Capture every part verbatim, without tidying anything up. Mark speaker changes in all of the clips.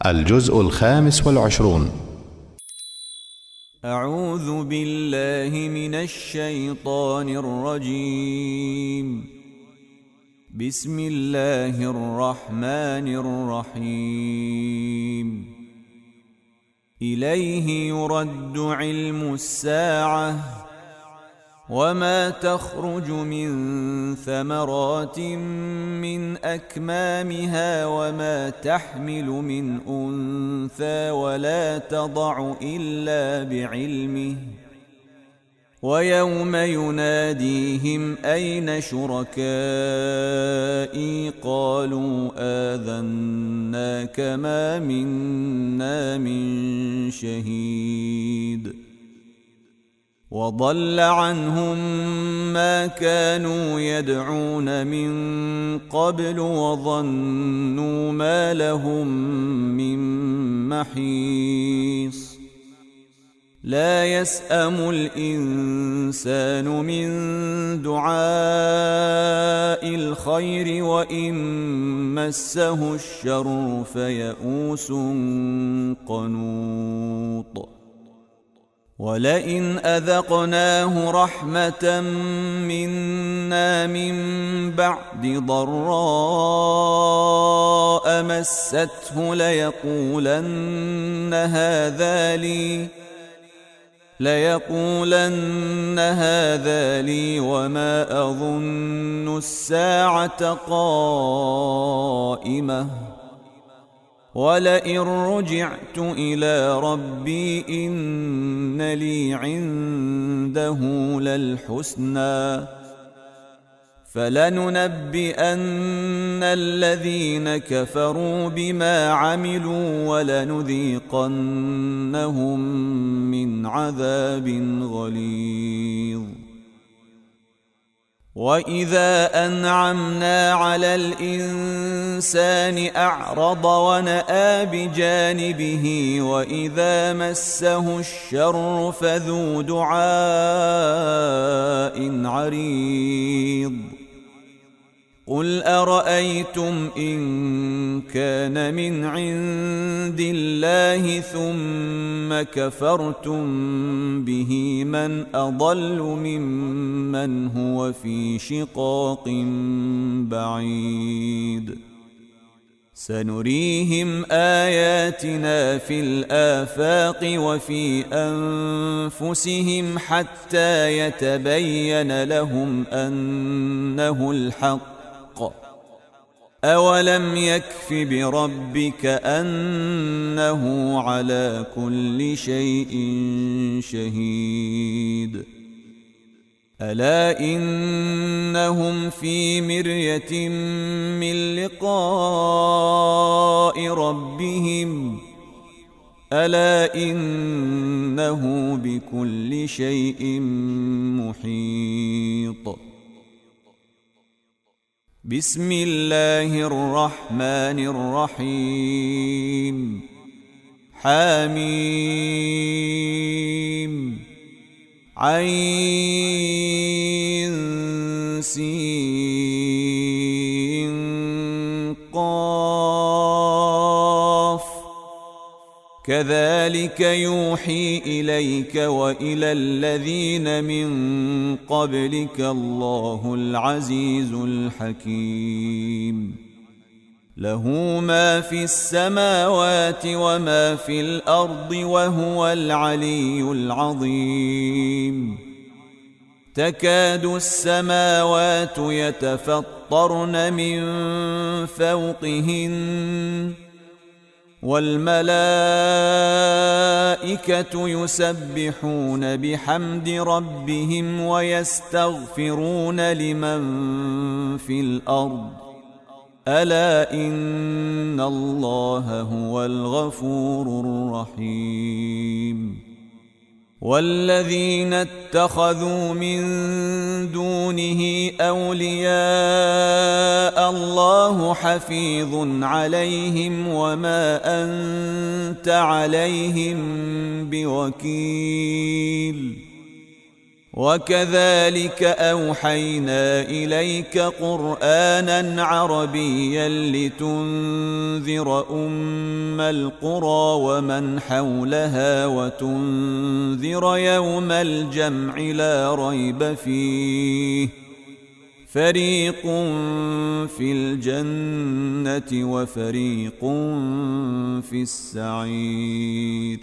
Speaker 1: الجزء الخامس والعشرون.
Speaker 2: أعوذ بالله من الشيطان الرجيم. بسم الله الرحمن الرحيم. إليه يرد علم الساعة وما تخرج من ثمرات من أكمامها وما تحمل من أنثى ولا تضع إلا بعلمه، ويوم يناديهم أين شركائي قالوا آذناك ما منا من شهيد، وضل عنهم ما كانوا يدعون من قبل وظنوا ما لهم من محيص. لا يسأم الإنسان من دعاء الخير وإن مسه الشر فيئوس قنوط. ولئن أذقناه رحمة منا من بعد ضراء مسته ليقولن هذا لي ليقولن هذا لي وما أظن الساعة قائمة، ولئن رجعت إلى ربي إن لي عنده للحسنى، فلننبئن الذين كفروا بما عملوا ولنذيقنهم من عذاب غليظ. وإذا أنعمنا على الإنسان أعرض ونأى بجانبه وإذا مسه الشر فذو دعاء عريض. قل أرأيتم إن كان من عند الله ثم كفرتم به من أضل ممن هو في شقاق بعيد. سنريهم آياتنا في الآفاق وفي أنفسهم حتى يتبين لهم أنه الحق. أولم يكف بربك أنه على كل شيء شهيد. ألا إنهم في مرية من لقاء ربهم ألا إنه بكل شيء محيط. بسم الله الرحمن الرحيم. حميم عين سين قاف كذلك يوحي إليك وإلى الذين من قبلك الله العزيز الحكيم. له ما في السماوات وما في الأرض وهو العلي العظيم. تكاد السماوات يتفطرن من فوقهن والملائكة يسبحون بحمد ربهم ويستغفرون لمن في الأرض ألا إن الله هو الغفور الرحيم. والذين اتخذوا من دونه أولياء الله حفيظ عليهم وما أنت عليهم بوكيل. وكذلك أوحينا إليك قرآنا عربيا لتنذر أم القرى ومن حولها وتنذر يوم الجمع لا ريب فيه فريق في الجنة وفريق في السعير.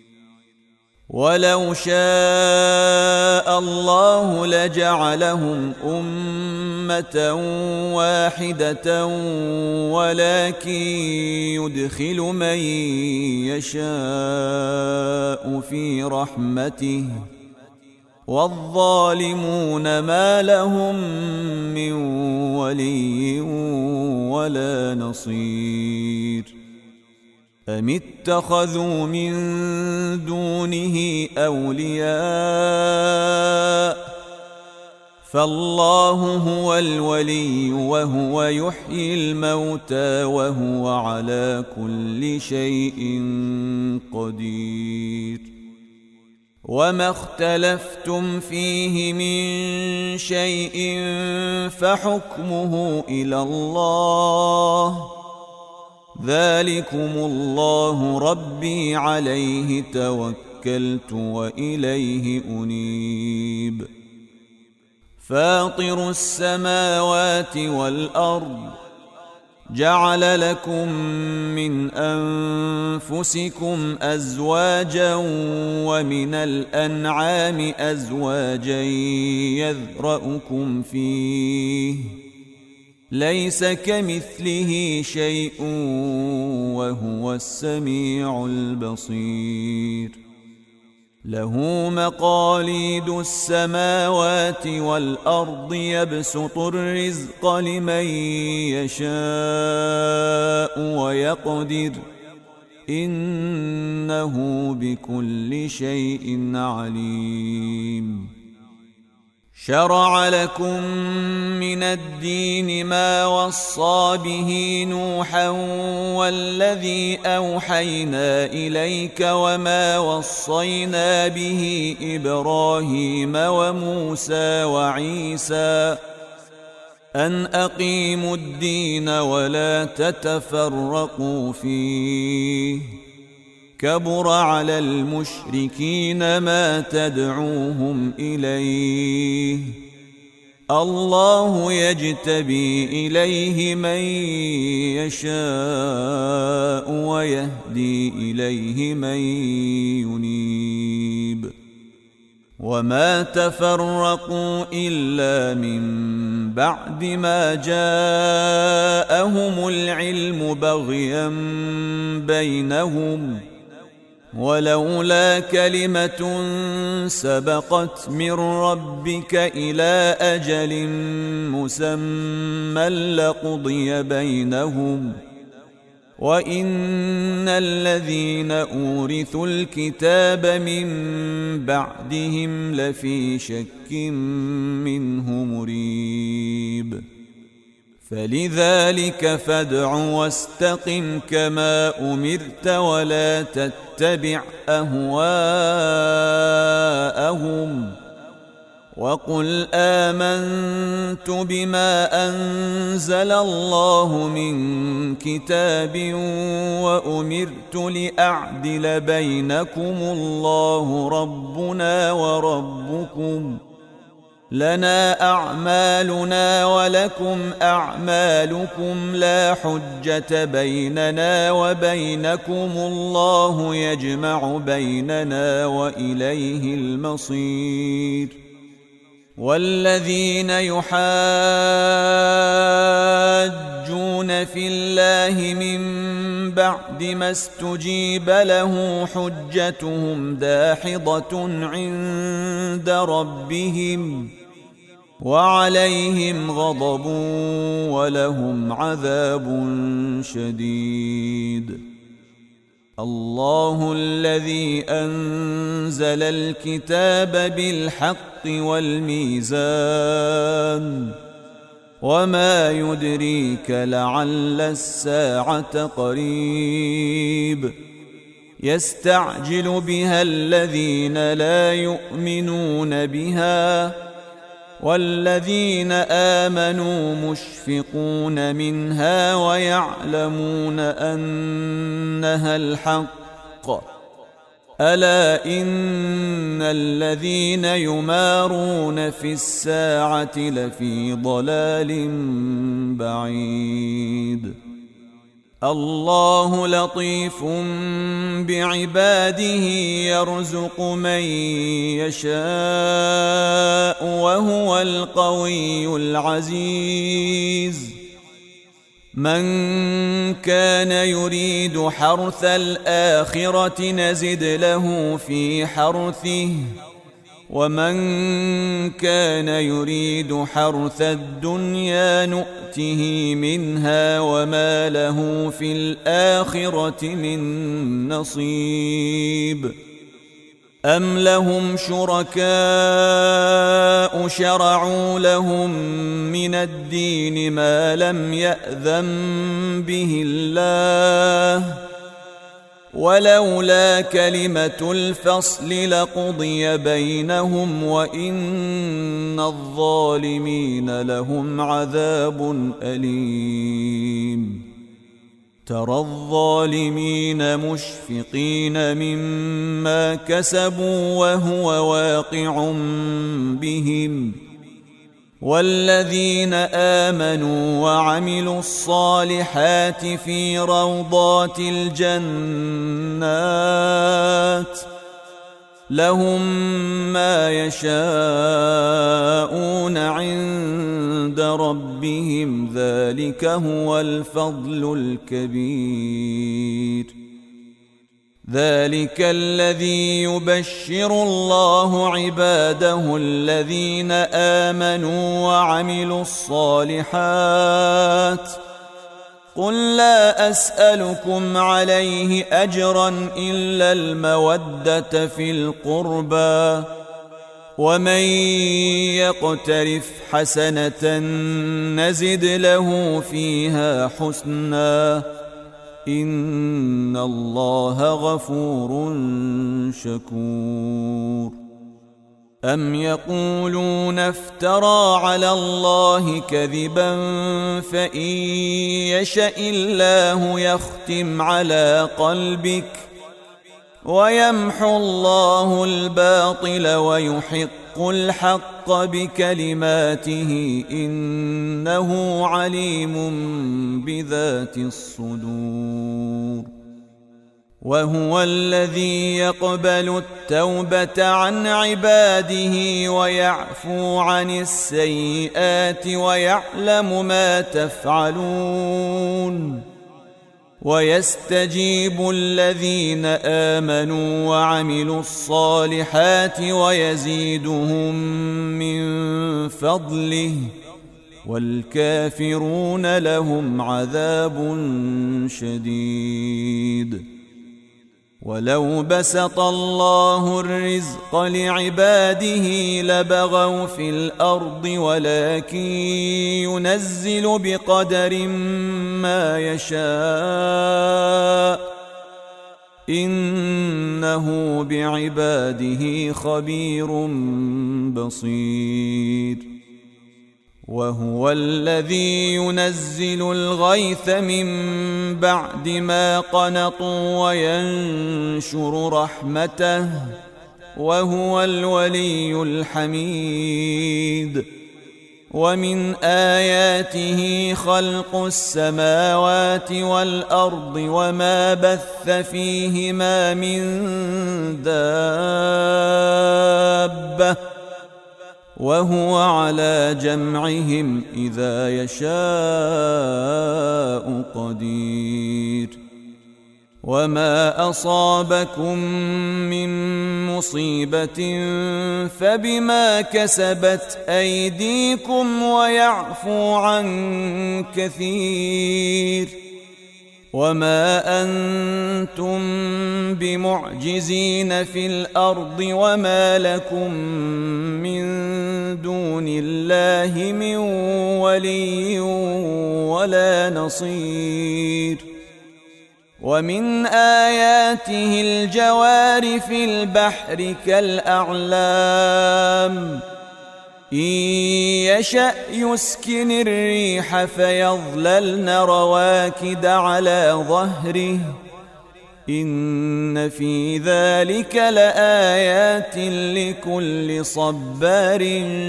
Speaker 2: ولو شاء الله لجعلهم أمة واحدة ولكن يدخل من يشاء في رحمته والظالمون ما لهم من ولي ولا نصير. أم اتخذوا من دونه أولياء فالله هو الولي وهو يحيي الموتى وهو على كل شيء قدير. وما اختلفتم فيه من شيء فحكمه إلى الله ذلكم الله ربي عليه توكلت وإليه أنيب. فاطر السماوات والأرض جعل لكم من أنفسكم أزواجا ومن الأنعام أزواجا يذرأكم فيه ليس كمثله شيء وهو السميع البصير. له مقاليد السماوات والأرض يبسط الرزق لمن يشاء ويقدر إنه بكل شيء عليم. شرع لكم من الدين ما وصى به نوحا والذي أوحينا إليك وما وصينا به إبراهيم وموسى وعيسى أن أقيموا الدين ولا تتفرقوا فيه كبر على المشركين ما تدعوهم إليه الله يجتبي إليه من يشاء ويهدي إليه من ينيب. وما تفرقوا إلا من بعد ما جاءهم العلم بغيا بينهم ولولا كلمة سبقت من ربك إلى أجل مسمى لقضي بينهم وإن الذين أورثوا الكتاب من بعدهم لفي شك منه مريب. فلذلك فادع واستقم كما أمرت ولا تتبع أهواءهم وقل آمنت بما أنزل الله من كتاب وأمرت لأعدل بينكم الله ربنا وربكم لنا أعمالنا ولكم أعمالكم لا حجة بيننا وبينكم الله يجمع بيننا وإليه المصير. والذين يحاجون في الله من بعد ما استجيب له حجتهم داحضة عند ربهم وعليهم غضب ولهم عذاب شديد. الله الذي أنزل الكتاب بالحق والميزان وما يدريك لعل الساعة قريب يستعجل بها الذين لا يؤمنون بها، والذين آمنوا مشفقون منها ويعلمون أنها الحق. ألا إن الذين يمارون في الساعة لفي ضلال بعيد. الله لطيف بعباده يرزق من يشاء وهو القوي العزيز. من كان يريد حرث الآخرة نزد له في حرثه، ومن كان يريد حرث الدنيا نؤته منها وما له في الآخرة من نصيب. أم لهم شركاء شرعوا لهم من الدين ما لم يأذن به الله، ولولا كلمة الفصل لقضي بينهم وإن الظالمين لهم عذاب أليم. ترى الظالمين مشفقين مما كسبوا وهو واقع بهم، والذين آمنوا وعملوا الصالحات في روضات الجنات لهم ما يشاءون عند ربهم، ذلك هو الفضل الكبير. ذلك الذي يبشر الله عباده الذين آمنوا وعملوا الصالحات. قل لا أسألكم عليه أجرا إلا المودة في القربى، ومن يقترف حسنة نزد له فيها حسنا، إن الله غفور شكور. أم يقولون افترى على الله كذبا فإن يشأ الله يختم على قلبك ويمحو الله الباطل ويحق الحق بكلماته إنه عليم بذات الصدور. وهو الذي يقبل التوبة عن عباده ويعفو عن السيئات ويعلم ما تفعلون، ويستجيب الذين آمنوا وعملوا الصالحات ويزيدهم من فضله، والكافرون لهم عذاب شديد. ولو بسط الله الرزق لعباده لبغوا في الأرض ولكن ينزل بقدر ما يشاء إنه بعباده خبير بصير. وهو الذي ينزل الغيث من بعد ما قنطوا وينشر رحمته وهو الولي الحميد. ومن آياته خلق السماوات والأرض وما بث فيهما من دابة وهو على جمعهم إذا يشاء قدير. وما أصابكم من مصيبة فبما كسبت أيديكم ويعفو عن كثير. وما أنتم بمعجزين في الأرض وما لكم من دون الله من ولي ولا نصير. ومن آياته الجوار في البحر كالأعلام إن يشأ يسكن الريح فيظللن رواكد على ظهره إن في ذلك لآيات لكل صبار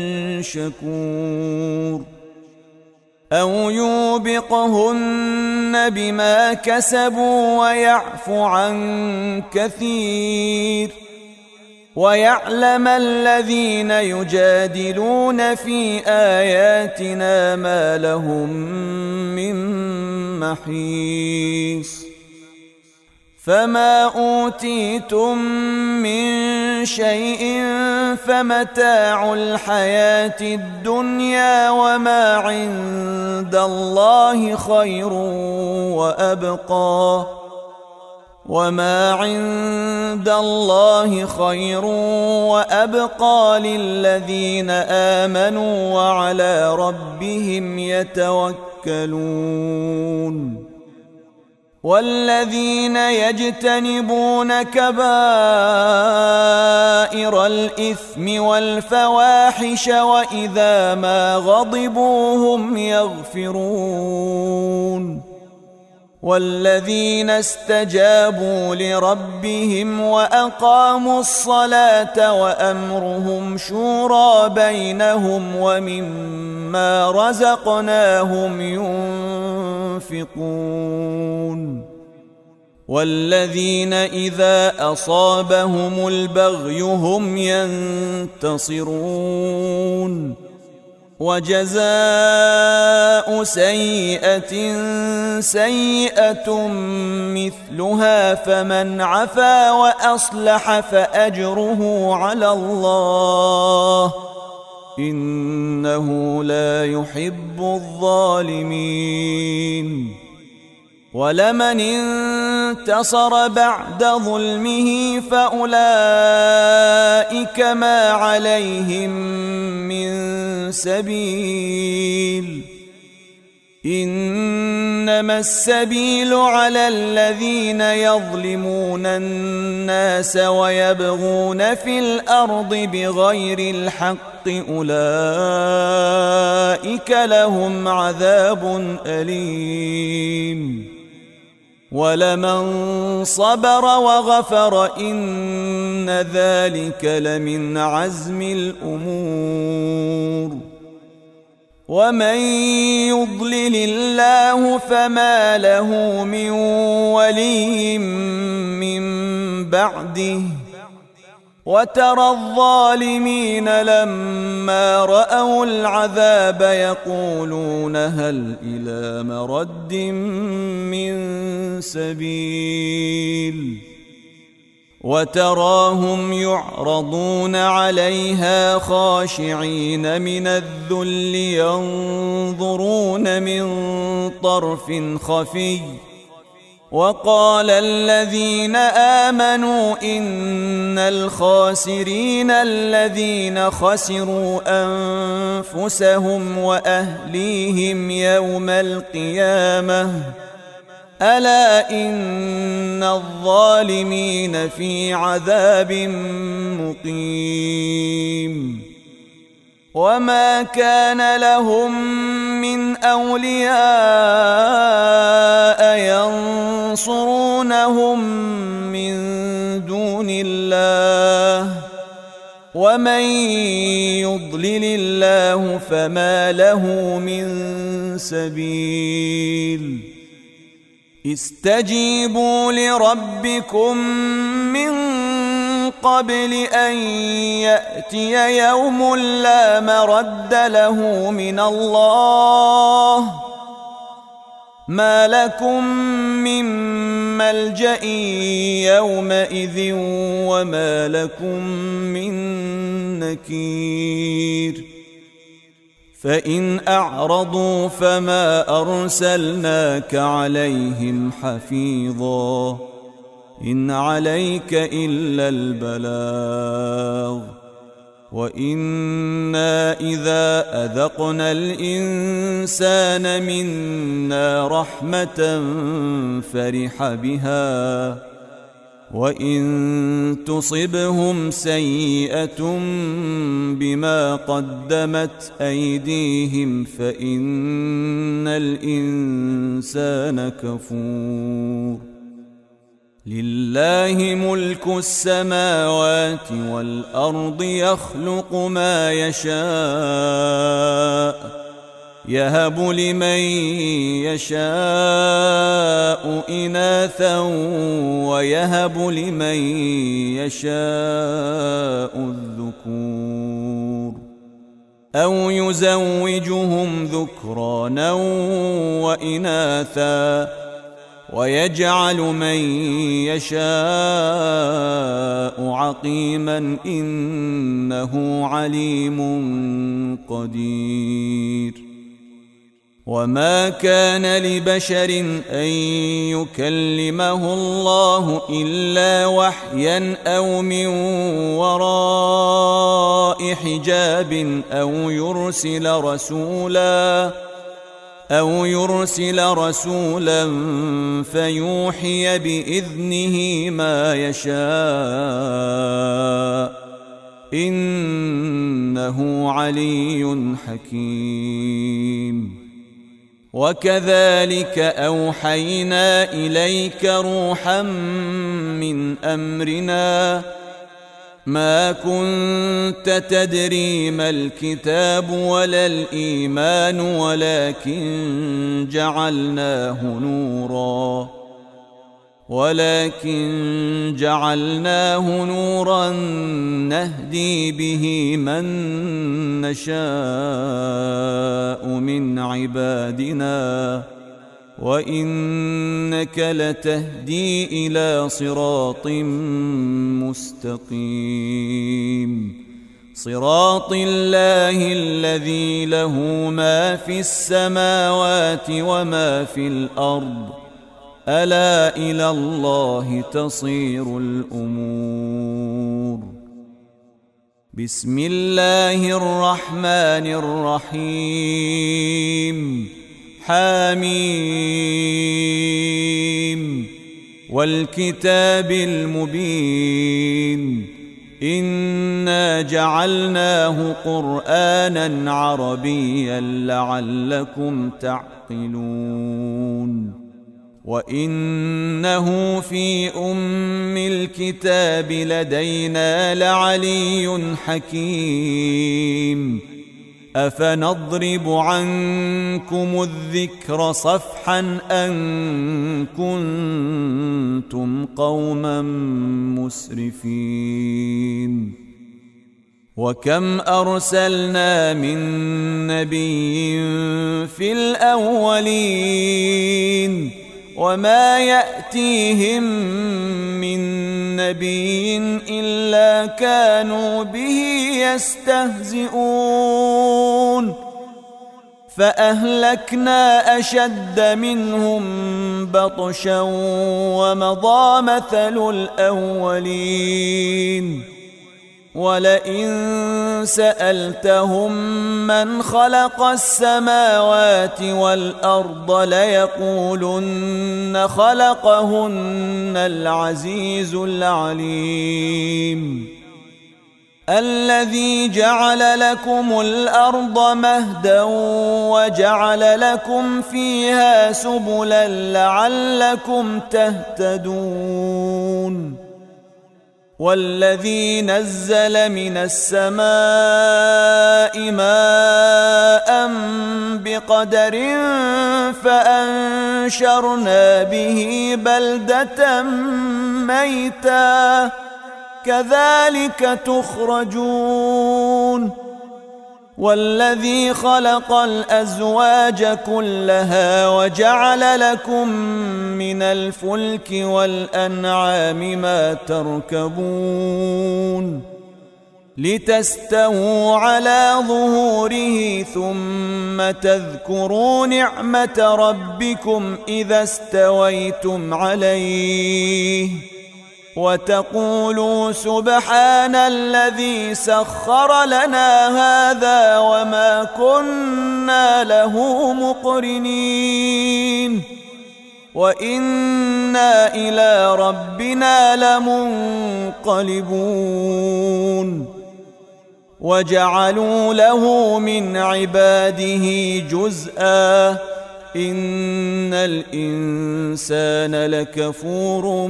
Speaker 2: شكور أو يوبقهن بما كسبوا ويعفو عن كثير ويعلم الذين يجادلون في آياتنا ما لهم من محيص فما أوتيتم من شيء فمتاع الحياة الدنيا وما عند الله خير وأبقى وما عند الله خير وأبقى للذين آمنوا وعلى ربهم يتوكلون والذين يجتنبون كبائر الإثم والفواحش وإذا ما غضبوا هم يغفرون والذين استجابوا لربهم وأقاموا الصلاة وأمرهم شورى بينهم ومما رزقناهم ينفقون والذين إذا أصابهم البغي هم ينتصرون وجزاء سيئة سيئة مثلها فمن عفا وأصلح فأجره على الله إنه لا يحب الظالمين ولمن انتصر بعد ظلمه فأولئك ما عليهم من سبيل إنما السبيل على الذين يظلمون الناس ويبغون في الأرض بغير الحق أولئك لهم عذاب أليم ولمن صبر وغفر إن ذلك لمن عزم الأمور ومن يضلل الله فما له من ولي من بعده وترى الظالمين لما رأوا العذاب يقولون هل إلى مرد من سبيل وتراهم يعرضون عليها خاشعين من الذل ينظرون من طرف خفي وقال الذين آمنوا إن الخاسرين الذين خسروا أنفسهم وأهليهم يوم القيامة ألا إن الظالمين في عذاب مقيم وما كان لهم من أولياء ينصرونهم من دون الله ومن يضلل الله فما له من سبيل استجيبوا لربكم من قبل أن يأتي يوم لا مرد له من الله ما لكم من ملجأ يومئذ وما لكم من نكير فإن أعرضوا فما أرسلناك عليهم حفيظا إن عليك إلا البلاغ وإنا إذا أذقنا الإنسان منا رحمة فرح بها، وإن تصبهم سيئة بما قدمت أيديهم فإن الإنسان كفور. لله ملك السماوات والأرض يخلق ما يشاء يهب لمن يشاء إناثا ويهب لمن يشاء الذكور أو يزوجهم ذكرانا وإناثا ويجعل من يشاء عقيما إنه عليم قدير. وما كان لبشر أن يكلمه الله إلا وحيا أو من وراء حجاب أو يرسل رسولا أو يرسل رسولا فيوحي بإذنه ما يشاء إنه علي حكيم. وكذلك أوحينا إليك روحا من أمرنا ما كنت تدري ما الكتاب ولا الإيمان ولكن جعلناه نورا ولكن جعلناه نورا نهدي به من نشاء من عبادنا وإنك لتهدي إلى صراط مستقيم صراط الله الذي له ما في السماوات وما في الأرض ألا إلى الله تصير الأمور. بسم الله الرحمن الرحيم. حميم والكتاب المبين إنا جعلناه قرآنا عربيا لعلكم تعقلون وإنه في أم الكتاب لدينا لعلي حكيم أفنضرب عنكم الذكر صفحا أن كنتم قوما مسرفين. وكم أرسلنا من نبي في الأولين وما يأتيهم من نبي إلا كانوا به يستهزئون فأهلكنا أشد منهم بطشا ومضى مثل الأولين. ولئن سألتهم من خلق السماوات والأرض ليقولن خلقهن العزيز العليم الذي جعل لكم الأرض مهدا وجعل لكم فيها سبلا لعلكم تهتدون والذي نزل من السماء ماء بقدر فأنشرنا به بلدة ميتا كذلك تخرجون والذي خلق الأزواج كلها وجعل لكم من الفلك والأنعام ما تركبون لتستووا على ظهوره ثم تذكروا نعمة ربكم إذا استويتم عليه وتقولوا سبحان الذي سخر لنا هذا وما كنا له مقرنين وإنا إلى ربنا لمنقلبون وجعلوا له من عباده جزءا إن الإنسان لكفور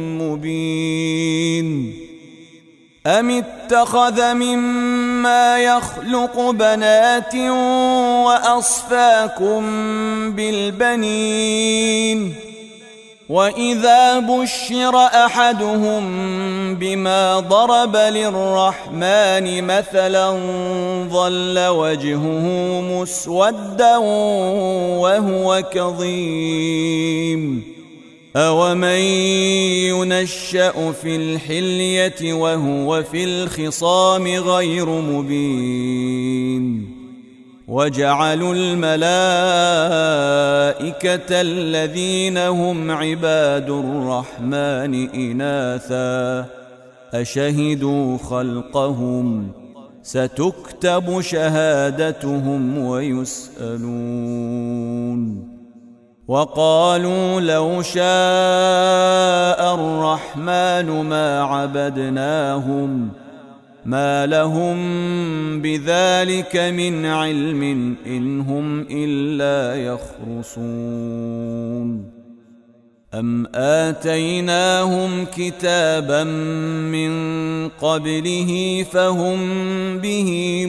Speaker 2: مبين أم اتخذ مما يخلق بنات وأصفاكم بالبنين وإذا بشر أحدهم بما ضرب للرحمن مثلا ظل وجهه مسودا وهو كظيم أومن ينشأ في الحلية وهو في الخصام غير مبين وجعلوا الملائكة الذين هم عباد الرحمن إناثا أشهدوا خلقهم ستكتب شهادتهم ويسألون وقالوا لو شاء الرحمن ما عبدناهم ما لهم بذلك من علم إن هم إلا يخرصون أم آتيناهم كتابا من قبله فهم به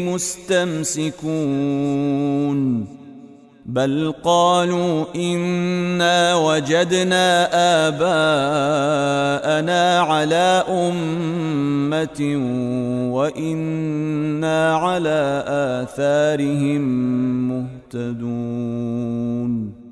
Speaker 2: مستمسكون بل قالوا إنا وجدنا آباءنا على أمة وإنا على آثارهم مهتدون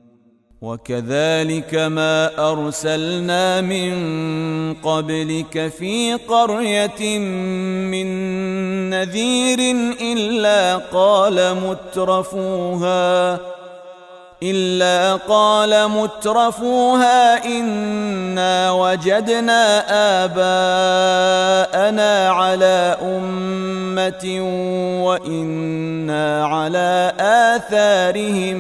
Speaker 2: وكذلك ما أرسلنا من قبلك في قرية من نذير إلا قال مترفوها إلا قال مترفوها إنا وجدنا آباءنا على أمة وإنا على آثارهم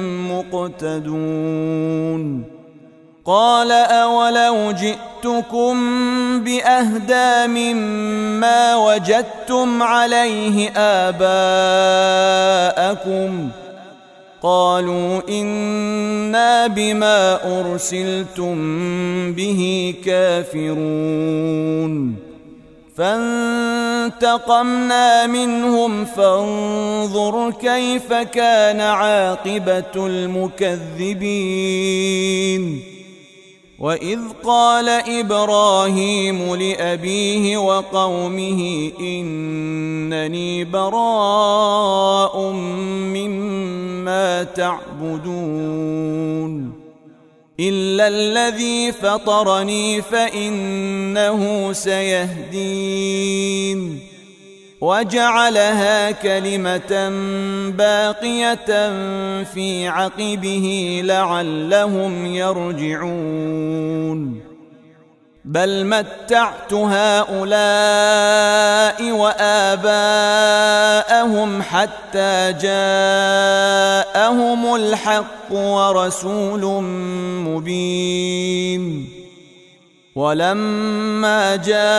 Speaker 2: مقتدون قال أولو جئتكم بأهدى مما وجدتم عليه آباءكم قالوا إنا بما أرسلتم به كافرون فانتقمنا منهم فانظر كيف كان عاقبة المكذبين وإذ قال إبراهيم لأبيه وقومه إنني براء مما تعبدون إلا الذي فطرني فإنه سيهدين وجعلها كلمة باقية في عقبه لعلهم يرجعون بل متعت هؤلاء وآباءهم حتى جاءهم الحق ورسول مبين ولما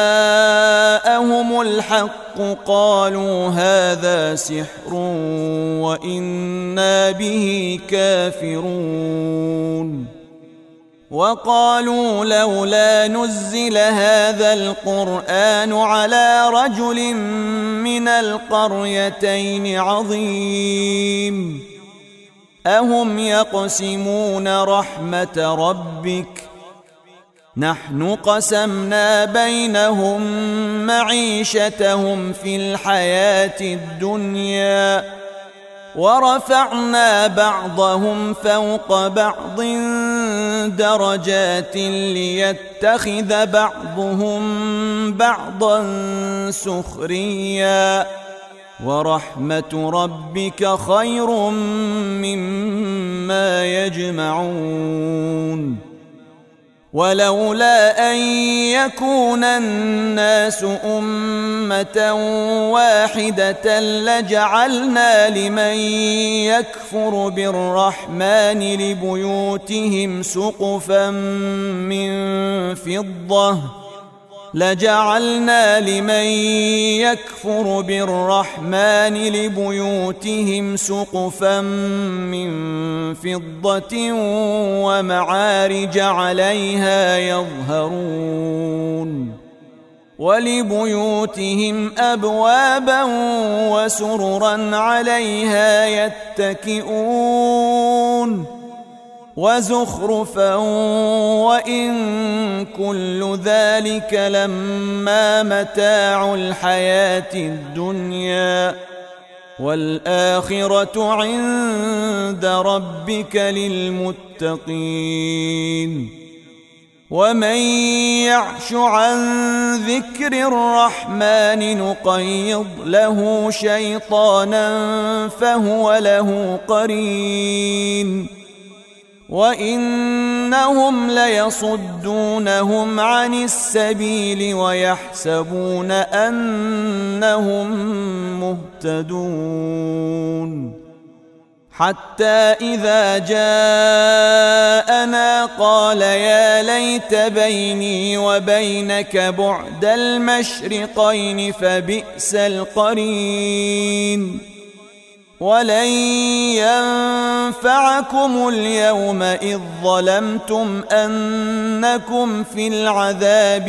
Speaker 2: جاءهم الحق قالوا هذا سحر وإنا به كافرون وقالوا لولا نزل هذا القرآن على رجل من القريتين عظيم أهم يقسمون رحمة ربك نحن قسمنا بينهم معيشتهم في الحياة الدنيا ورفعنا بعضهم فوق بعض درجات ليتخذ بعضهم بعضا سخريا ورحمة ربك خير مما يجمعون ولولا أن يكون الناس أمة واحدة لجعلنا لمن يكفر بالرحمن لبيوتهم سقفا من فضة لجعلنا لمن يكفر بالرحمن لبيوتهم سقفا من فضة ومعارج عليها يظهرون ولبيوتهم أبوابا وسررا عليها يتكئون وزخرفا وإن كل ذلك لما متاع الحياة الدنيا والآخرة عند ربك للمتقين ومن يعش عن ذكر الرحمن نقيض له شيطانا فهو له قرين وإنهم ليصدونهم عن السبيل ويحسبون أنهم مهتدون حتى إذا جاءنا قال يا ليت بيني وبينك بعد المشرقين فبئس القرين ولن ينفعكم اليوم إذ ظلمتم أنكم في العذاب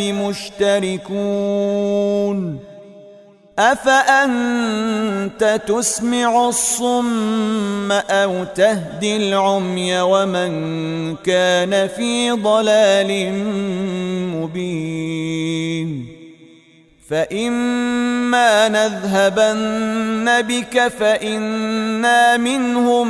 Speaker 2: مشتركون أفأنت تسمع الصم أو تهدي العمي ومن كان في ضلال مبين فإما نذهبن بك فإنا منهم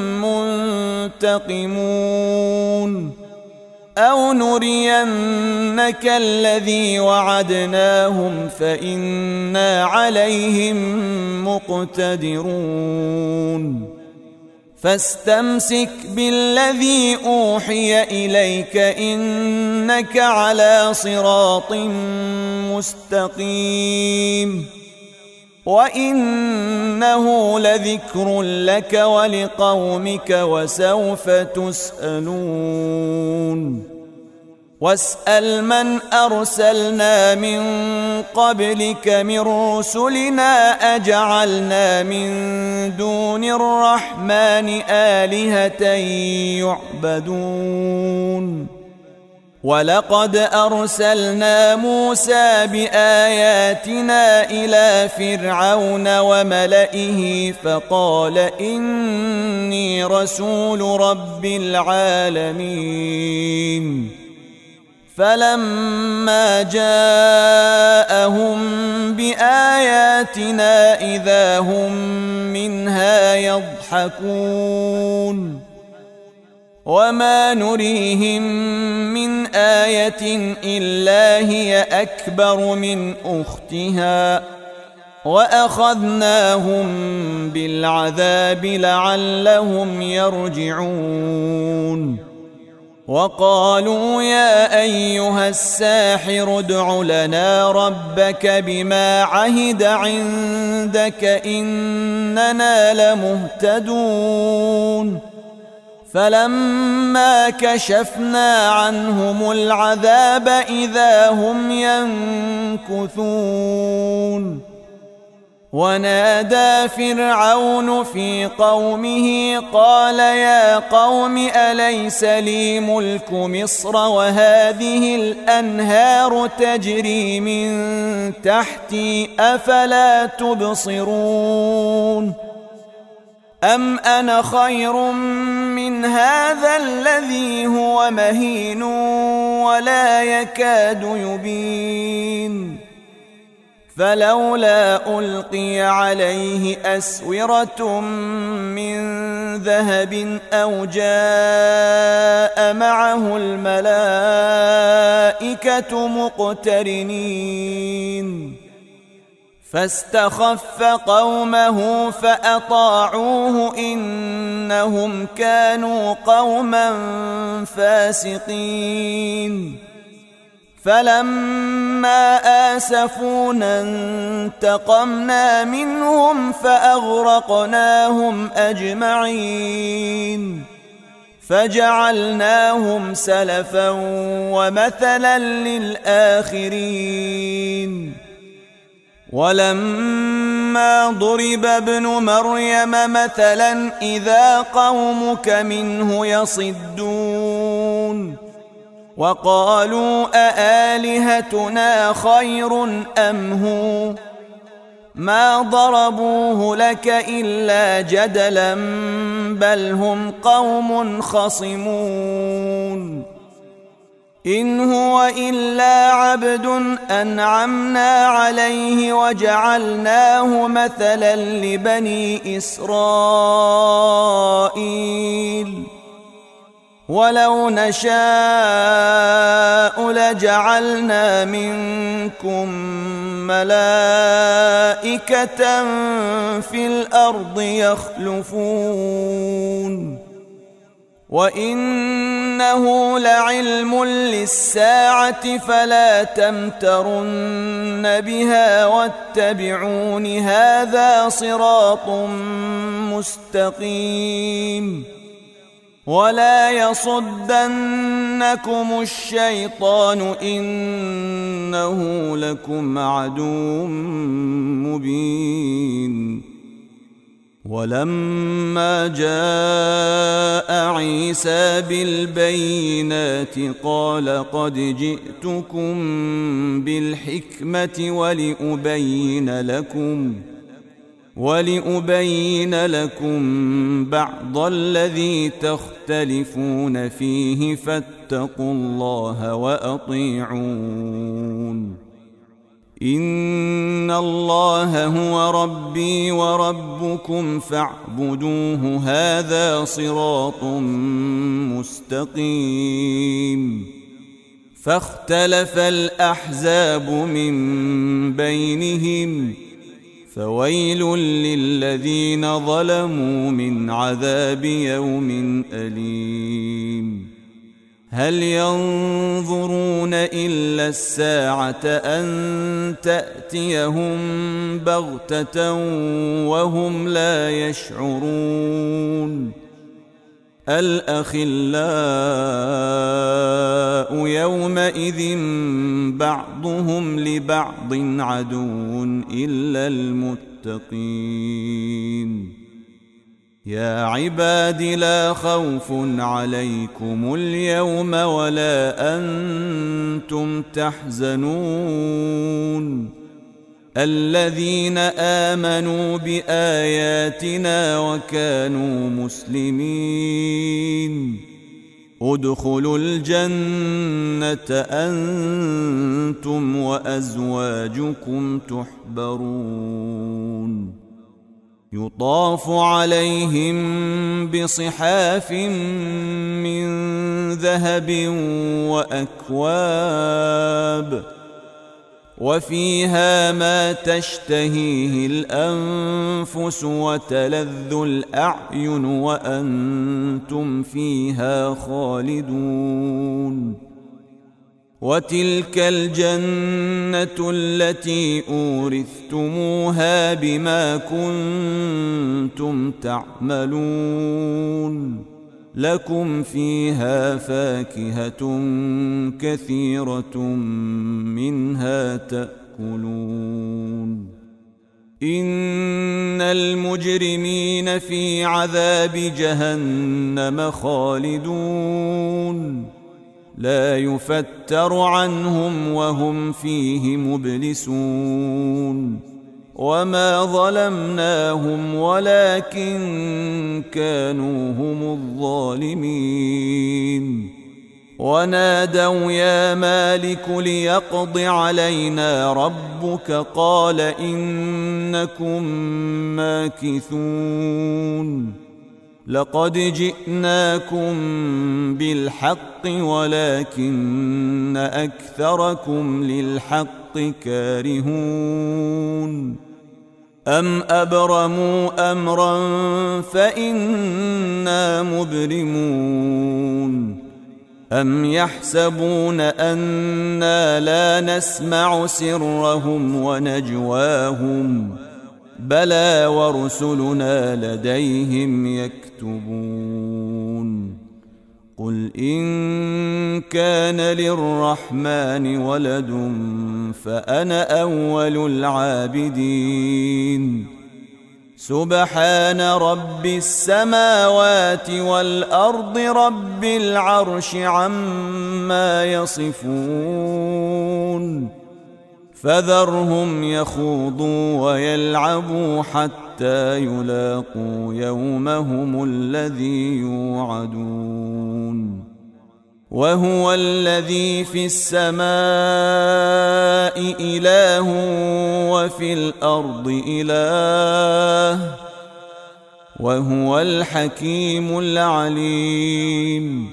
Speaker 2: منتقمون أو نرينك الذي وعدناهم فإنا عليهم مقتدرون فاستمسك بالذي أوحي إليك إنك على صراط مستقيم وإنه لذكر لك ولقومك وسوف تسألون واسأل من أرسلنا من قبلك من رسلنا أجعلنا من دون الرحمن آلهة يعبدون ولقد أرسلنا موسى بآياتنا إلى فرعون وملئه فقال إني رسول رب العالمين فلما جاءهم بآياتنا إذا هم منها يضحكون وما نريهم من آية إلا هي أكبر من أختها وأخذناهم بالعذاب لعلهم يرجعون وقالوا يا أيها الساحر ادع لنا ربك بما عهد عندك إننا لمهتدون فلما كشفنا عنهم العذاب إذا هم ينكثون ونادى فرعون في قومه قال يا قوم أليس لي ملك مصر وهذه الأنهار تجري من تحتي أفلا تبصرون أم أنا خير من هذا الذي هو مهين ولا يكاد يبين فلولا ألقي عليه أسورة من ذهب أو جاء معه الملائكة مقترنين فاستخف قومه فأطاعوه إنهم كانوا قوما فاسقين فلما آسفونا انتقمنا منهم فأغرقناهم أجمعين فجعلناهم سلفا ومثلا للآخرين ولما ضرب ابن مريم مثلا إذا قومك منه يصدون وقالوا أآلهتنا خير أم هو ما ضربوه لك إلا جدلا بل هم قوم خصمون إن هو إلا عبد أنعمنا عليه وجعلناه مثلا لبني إسرائيل ولو نشاء لجعلنا منكم ملائكة في الأرض يخلفون وإنه لعلم للساعة فلا تمترن بها واتبعون هذا صراط مستقيم ولا يصدنكم الشيطان إنه لكم عدو مبين ولما جاء عيسى بالبينات قال قد جئتكم بالحكمة ولأبين لكم ولأبين لكم بعض الذي تختلفون فيه فاتقوا الله وأطيعون إن الله هو ربي وربكم فاعبدوه هذا صراط مستقيم فاختلف الأحزاب من بينهم فويل للذين ظلموا من عذاب يوم أليم هل ينظرون إلا الساعة أن تأتيهم بغتة وهم لا يشعرون الأخلاء يومئذ بعضهم لبعض عدو إلا المتقين يا عباد لا خوف عليكم اليوم ولا أنتم تحزنون الذين آمنوا بآياتنا وكانوا مسلمين ادخلوا الجنة أنتم وأزواجكم تحبرون يطاف عليهم بصحاف من ذهب وأكواب وفيها ما تشتهيه الأنفس وتلذ الأعين وأنتم فيها خالدون وتلك الجنة التي أورثتموها بما كنتم تعملون لكم فيها فاكهة كثيرة منها تأكلون إن المجرمين في عذاب جهنم خالدون لا يفتر عنهم وهم فيه مبلسون وما ظلمناهم ولكن كانوا هم الظالمين ونادوا يا مالك ليقض علينا ربك قال إنكم ماكثون لقد جئناكم بالحق ولكن أكثركم للحق كارهون أم أبرموا أمرا فإنا مبرمون أم يحسبون أنا لا نسمع سرهم ونجواهم بلى ورسلنا لديهم يكتبون قل إن كان للرحمن ولد فأنا أول العابدين سبحان رب السماوات والأرض رب العرش عما يصفون فذرهم يخوضوا ويلعبوا حتى يلاقوا يومهم الذي يوعدون وهو الذي في السماء إله وفي الأرض إله وهو الحكيم العليم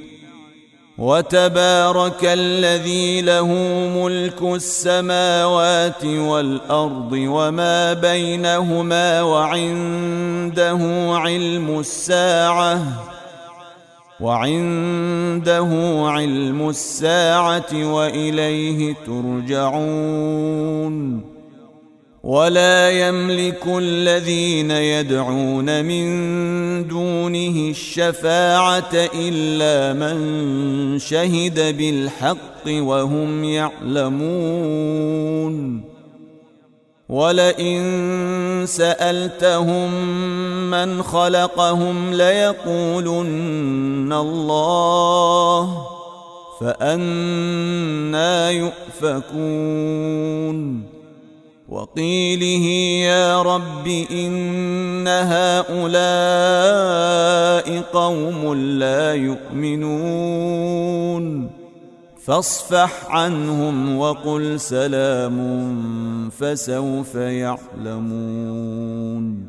Speaker 2: وتبارك الذي له ملك السماوات والأرض وما بينهما وعنده علم الساعة وعنده علم الساعة وإليه ترجعون ولا يملك الذين يدعون من دونه الشفاعة إلا من شهد بالحق وهم يعلمون ولئن سألتهم من خلقهم ليقولن الله فأنى يؤفكون وقيله يا رب إن هؤلاء قوم لا يؤمنون فاصفح عنهم وقل سلام فسوف يعلمون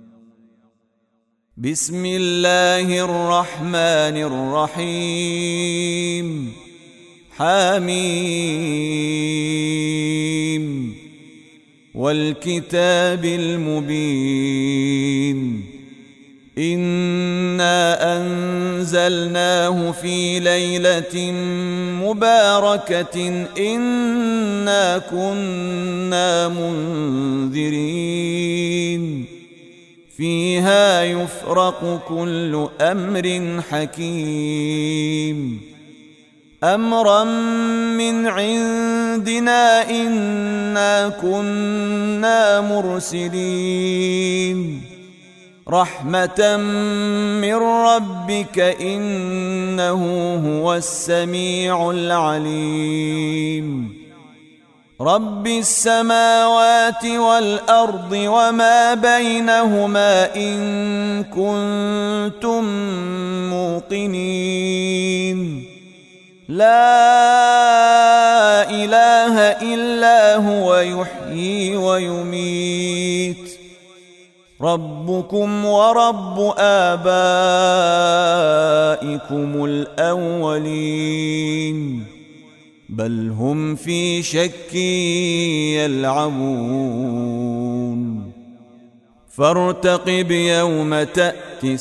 Speaker 2: بسم الله الرحمن الرحيم حميم والكتاب المبين إنا أنزلناه في ليلة مباركة إنا كنا منذرين فيها يفرق كل أمر حكيم أمرا من عندنا إنا كنا مرسلين رحمة من ربك إنه هو السميع العليم رب السماوات والأرض وما بينهما إن كنتم موقنين لا إله إلا هو يحيي ويميت ربكم ورب آبائكم الأولين بل هم في شك يلعبون فارتقب يوم تأتي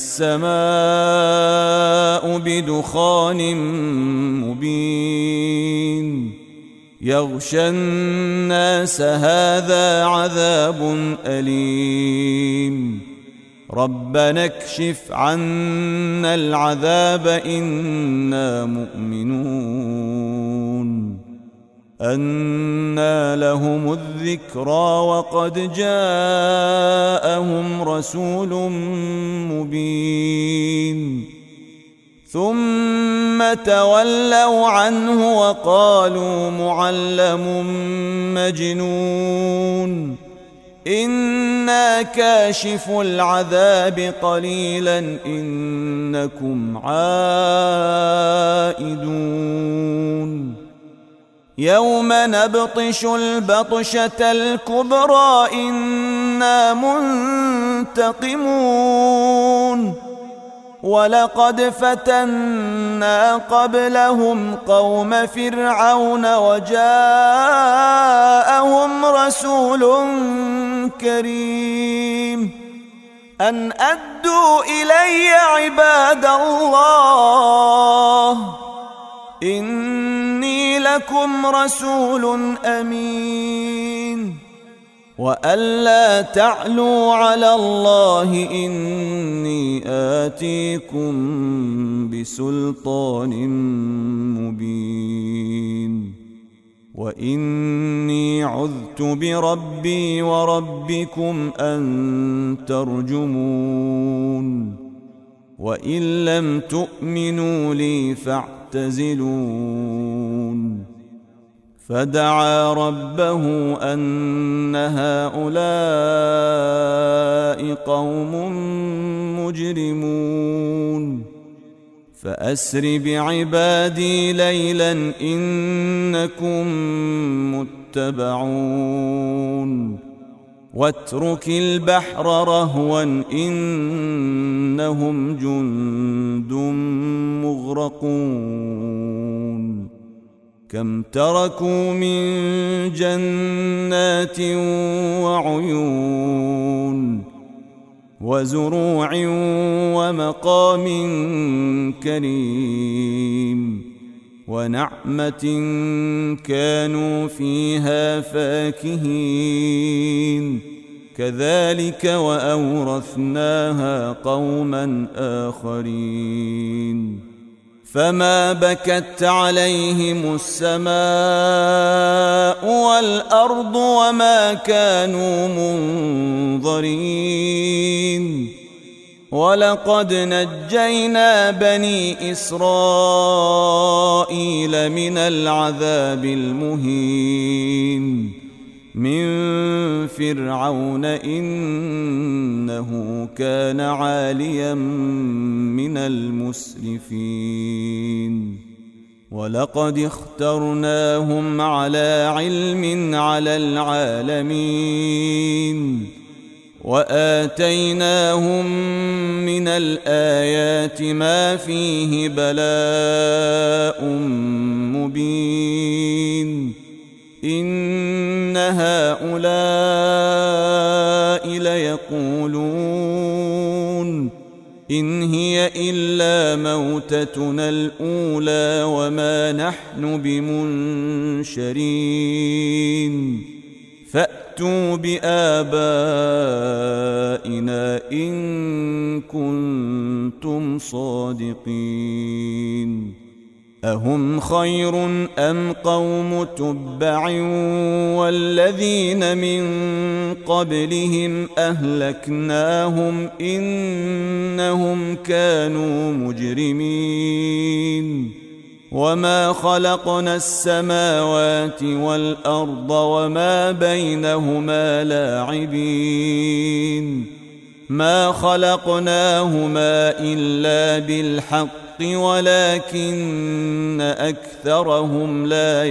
Speaker 2: السماء بدخان مبين يغشى الناس هذا عذاب أليم ربنا اكشف عنا العذاب إنا مؤمنون أنى لهم الذكرى وقد جاءهم رسول مبين ثم تولوا عنه وقالوا معلم مجنون إنا كاشف العذاب قليلا إنكم عائدون يوم نبطش البطشة الكبرى إنا منتقمون ولقد فتنا قبلهم قوم فرعون وجاءهم رسول كريم أن أدوا إلي عباد الله إني لكم رسول أمين وألا تعلوا على الله إني آتيكم بسلطان مبين وإني عذت بربي وربكم أن ترجمون وإن لم تؤمنوا لي فاعتزلون فدعا ربه أن هؤلاء قوم مجرمون فأسر بعبادي ليلا إنكم متبعون واترك البحر رهوا إنهم جند مغرقون كم تركوا من جنات وعيون وزروع ومقام كريم ونعمة كانوا فيها فاكهين كذلك وأورثناها قوما آخرين فما بكت عليهم السماء والأرض وما كانوا منظرين ولقد نجينا بني إسرائيل من العذاب المهين من فرعون إنه كان عاليا من المسرفين ولقد اخترناهم على علم على العالمين وآتيناهم من الآيات ما فيه بلاء مبين إن هؤلاء ليقولون إن هي إلا موتتنا الأولى وما نحن بمنشرين فأتوا بآبائنا إن كنتم صادقين أهم خير أم قوم تبع والذين من قبلهم أهلكناهم إنهم كانوا مجرمين وما خلقنا السماوات والأرض وما بينهما لاعبين ما خلقناهما إلا بالحق ولكن أكثرهم لا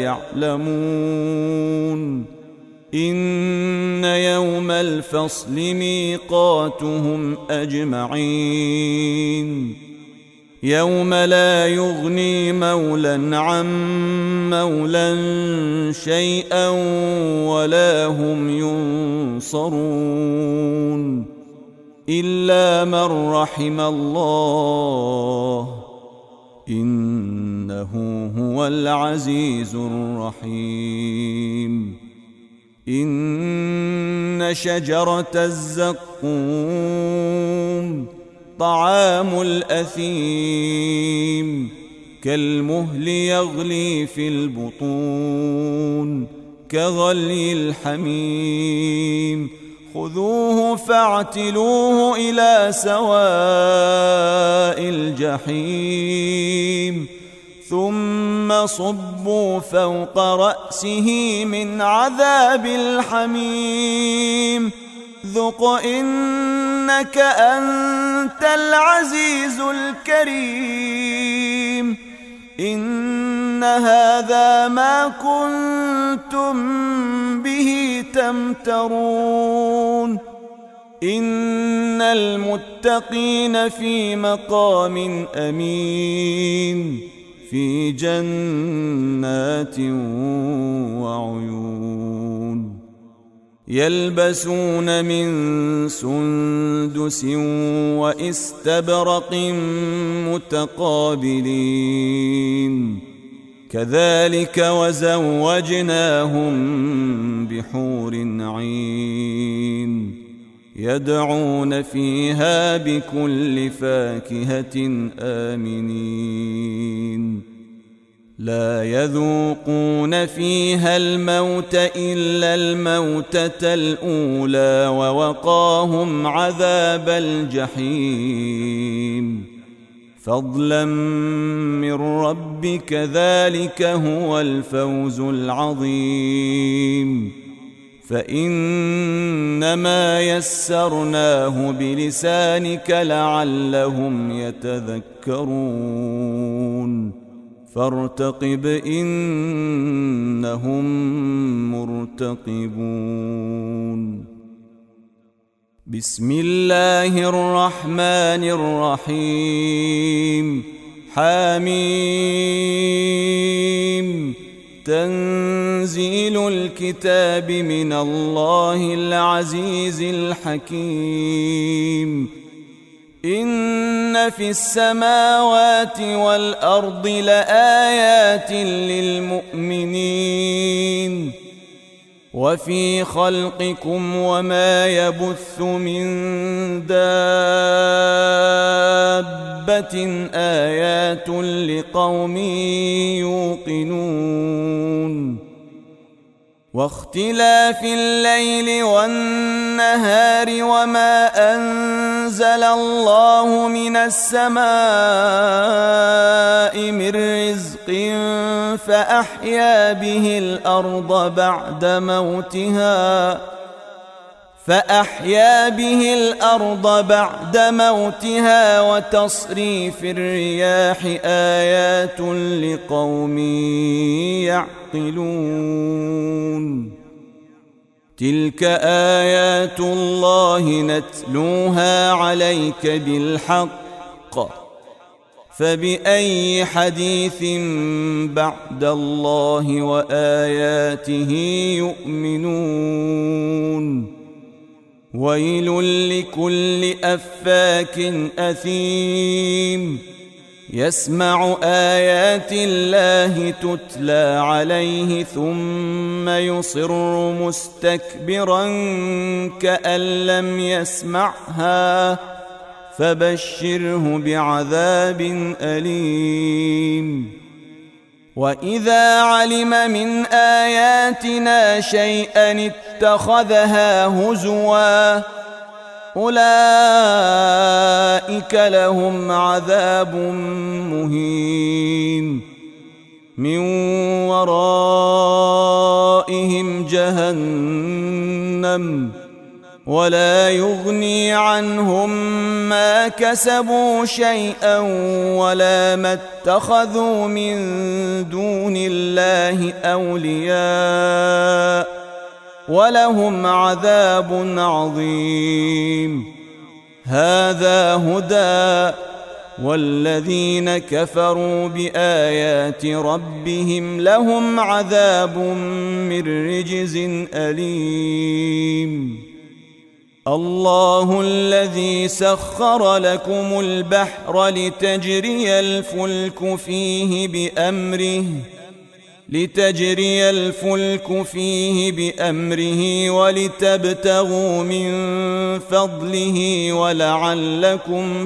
Speaker 2: يعلمون إن يوم الفصل ميقاتهم أجمعين يوم لا يغني مولى عن مولى شيئا ولا هم ينصرون إلا من رحم الله إنه هو العزيز الرحيم إن شجرة الزقوم طعام الأثيم كالمهل يغلي في البطون كغلي الحميم خذوه فاعتلوه إلى سواء الجحيم ثم صبوا فوق رأسه من عذاب الحميم ذق إنك أنت العزيز الكريم إن هذا ما كنتم به تمترون إن المتقين في مقام أمين في جنات وعيون يلبسون من سندس واستبرق متقابلين كذلك وزوجناهم بحور عين يدعون فيها بكل فاكهة آمنين لا يذوقون فيها الموت إلا الموتة الأولى ووقاهم عذاب الجحيم فضلا من ربك ذلك هو الفوز العظيم فإنما يسرناه بلسانك لعلهم يتذكرون فارتقب إنهم مرتقبون بسم الله الرحمن الرحيم حميم تنزيل الكتاب من الله العزيز الحكيم إن في السماوات والأرض لآيات للمؤمنين وفي خلقكم وما يبث من دابة آيات لقوم يوقنون واختلاف الليل والنهار وما أنزل الله من السماء من رزق فأحيا به الأرض بعد موتها فأحيا به الأرض بعد موتها وتصريف الرياح آيات لقوم يعقلون تلك آيات الله نتلوها عليك بالحق فبأي حديث بعد الله وآياته يؤمنون ويل لكل أفاك أثيم يسمع آيات الله تتلى عليه ثم يصر مستكبرا كأن لم يسمعها فبشره بعذاب أليم وإذا علم من آياتنا شيئا اتخذها هزوا أولئك لهم عذاب مهين من ورائهم جهنم ولا يغني عنهم ما كسبوا شيئا ولا ما اتخذوا من دون الله أولياء ولهم عذاب عظيم هذا هدى والذين كفروا بآيات ربهم لهم عذاب من رجز أليم الله الذي سخر لكم البحر لتجري الفلك فيه بأمره لتجري الفلك فيه بأمره ولتبتغوا من فضله ولعلكم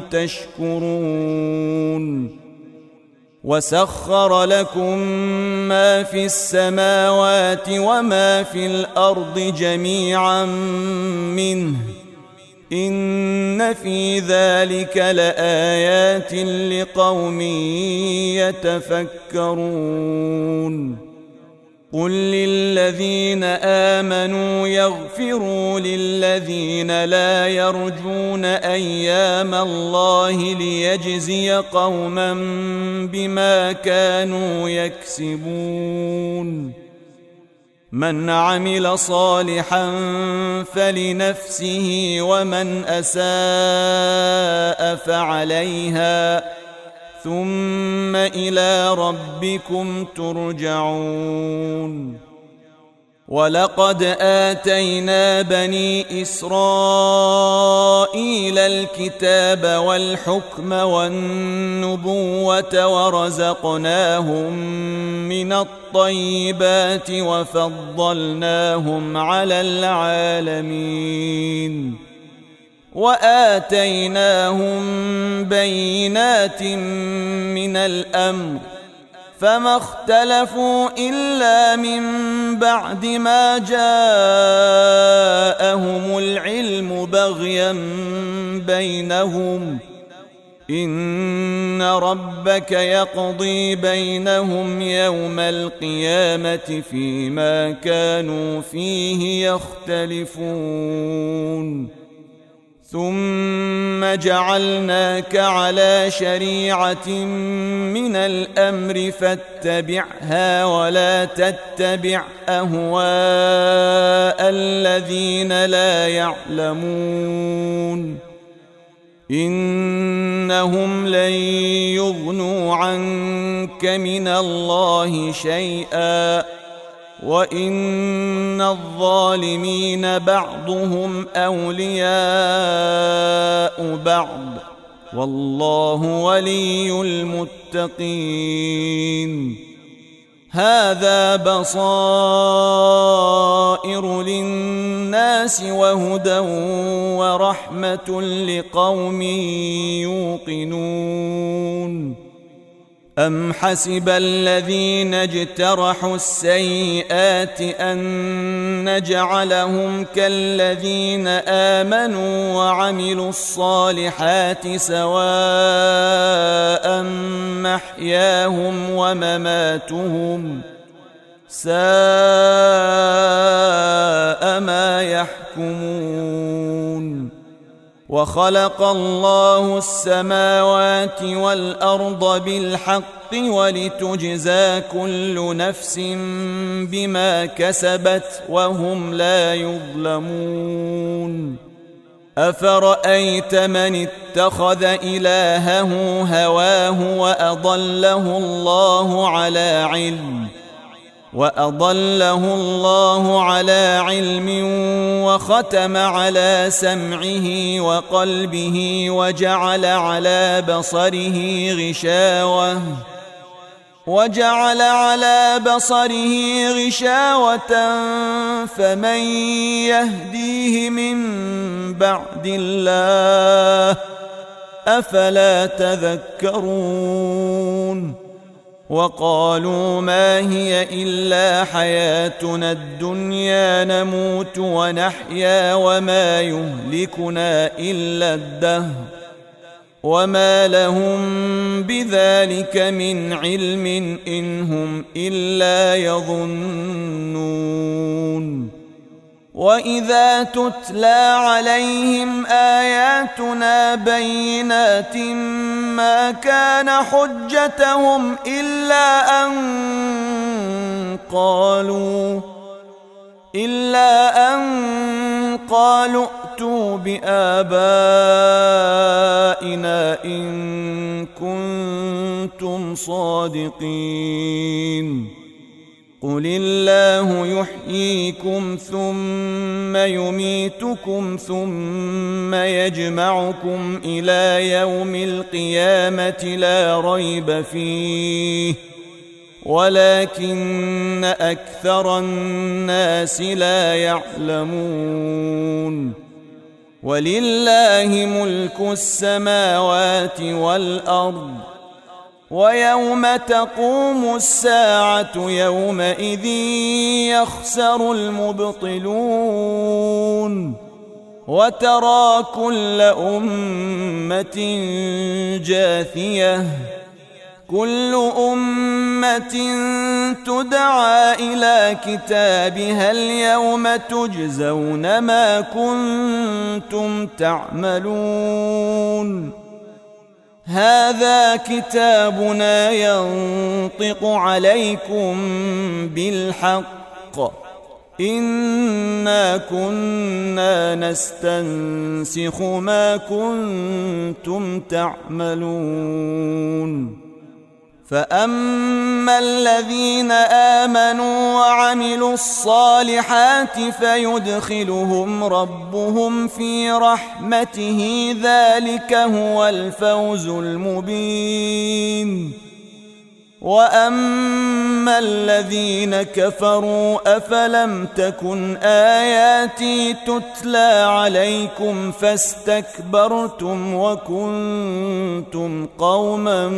Speaker 2: تشكرون وسخر لكم ما في السماوات وما في الأرض جميعا منه إن في ذلك لآيات لقوم يتفكرون قل للذين آمنوا يغفروا للذين لا يرجون أيام الله ليجزي قوما بما كانوا يكسبون من عمل صالحا فلنفسه ومن أساء فعليها ثم إلى ربكم ترجعون ولقد آتينا بني إسرائيل الكتاب والحكم والنبوة ورزقناهم من الطيبات وفضلناهم على العالمين وآتيناهم بينات من الأمر فما اختلفوا إلا من بعد ما جاءهم العلم بغيا بينهم إن ربك يقضي بينهم يوم القيامة فيما كانوا فيه يختلفون ثم جعلناك على شريعة من الأمر فاتبعها ولا تتبع أهواء الذين لا يعلمون إنهم لن يغنوا عنك من الله شيئا وإن الظالمين بعضهم أولياء بعض والله ولي المتقين هذا بصائر للناس وهدى ورحمة لقوم يوقنون أم حسب الذين اجترحوا السيئات أن نجعلهم كالذين آمنوا وعملوا الصالحات سواء محياهم ومماتهم ساء ما يحكمون وخلق الله السماوات والأرض بالحق ولتجزى كل نفس بما كسبت وهم لا يظلمون أفرأيت من اتخذ إلهه هواه وأضله الله على علم وأضله الله على علم وختم على سمعه وقلبه وجعل على بصره غشاوة وجعل على بصره غشاوة فمن يهديه من بعد الله أفلا تذكرون وقالوا ما هي إلا حياتنا الدنيا نموت ونحيا وما يهلكنا إلا الدهر وما لهم بذلك من علم إن هم إلا يظنون وإذا تتلى عليهم آياتنا بينات ما كان حجتهم إلا أن قالوا إلا أن قالوا ائتوا بآبائنا إن كنتم صادقين قل الله يحييكم ثم يميتكم ثم يجمعكم إلى يوم القيامة لا ريب فيه ولكن أكثر الناس لا يعلمون ولله ملك السماوات والأرض ويوم تقوم الساعة يومئذ يخسر المبطلون وترى كل أمة جاثية كل أمة تدعى إلى كتابها اليوم تجزون ما كنتم تعملون هذا كتابنا ينطق عليكم بالحق إنا كنا نستنسخ ما كنتم تعملون فأما الذين آمنوا وعملوا الصالحات فيدخلهم ربهم في رحمته ذلك هو الفوز المبين. وأما الذين كفروا أفلم تكن آياتي تتلى عليكم فاستكبرتم وكنتم قوما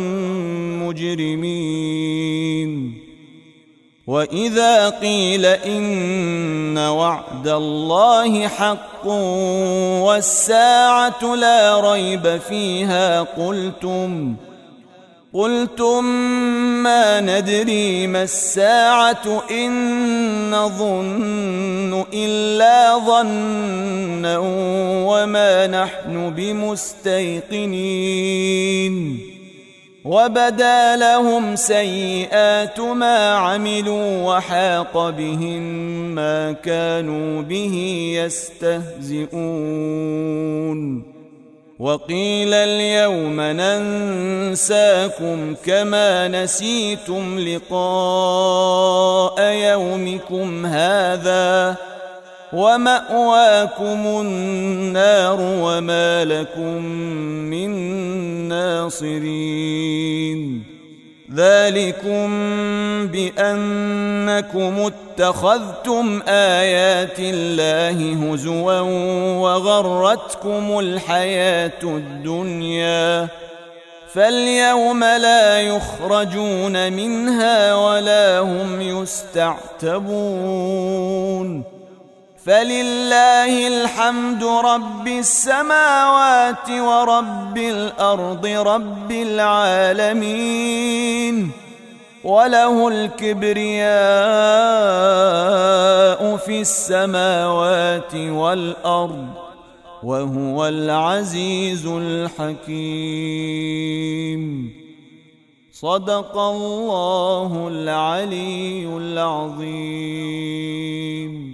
Speaker 2: مجرمين. وإذا قيل إن وعد الله حق والساعة لا ريب فيها قلتم قلتم ما ندري ما الساعة إن نظن إلا ظنا وما نحن بمستيقنين. وبدا لهم سيئات ما عملوا وحاق بهم ما كانوا به يستهزئون. وقيل اليوم ننساكم كما نسيتم لقاء يومكم هذا ومأواكم النار وما لكم من ناصرين. ذلكم بأنكم اتخذتم آيات الله هزوا وغرتكم الحياة الدنيا فاليوم لا يخرجون منها ولا هم يستعتبون. فلله الحمد رب السماوات ورب الأرض رب العالمين وله الكبرياء في السماوات والأرض وهو العزيز الحكيم. صدق الله العلي العظيم.